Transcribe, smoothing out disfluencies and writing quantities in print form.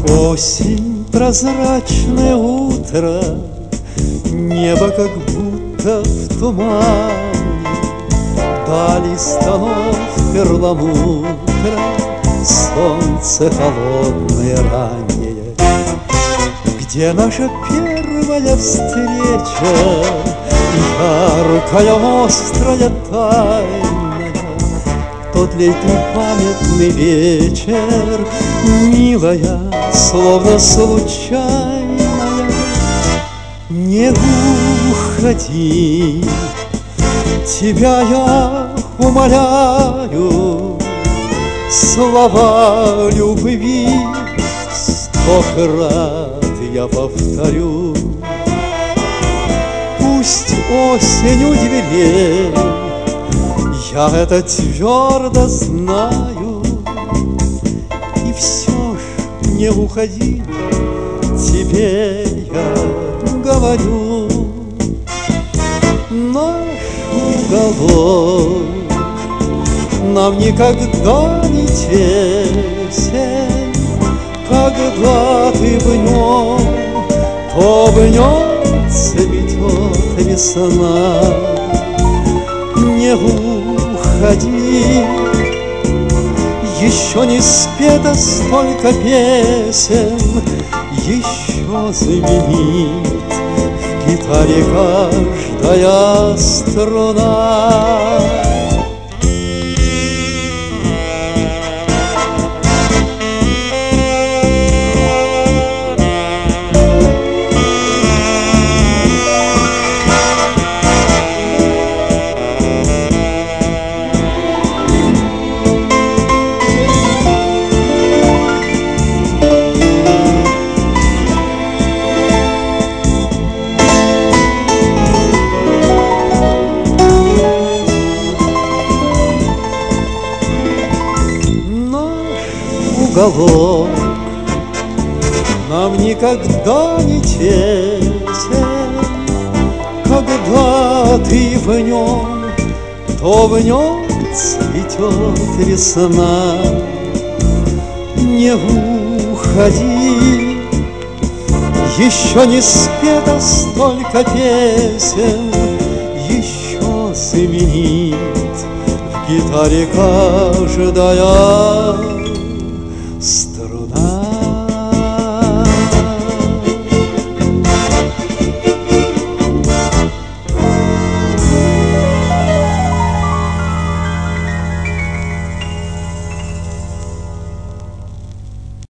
Осень, прозрачное утро, небо как будто в тумане, дали станов перламутра, солнце холодное раннее. Где наша первая встреча, яркая, острая, тайная, тот летний памятный вечер, милая, словно случайная. Не уходи, тебя я умоляю, слова любви 100 крат я повторю. Пусть осень у дверей, я это твердо знаю, и все ж не уходи, тебе я говорю. Наш уголок нам никогда не тесен, когда ты в нем, то в нем цветет весна. Не уходи, еще не спето столько песен, еще звенит в гитаре каждая струна. Уголок нам никогда не тесен, когда ты в нем, то в нем цветет весна. Не уходи, еще не спето столько песен, еще звенит в гитаре каждая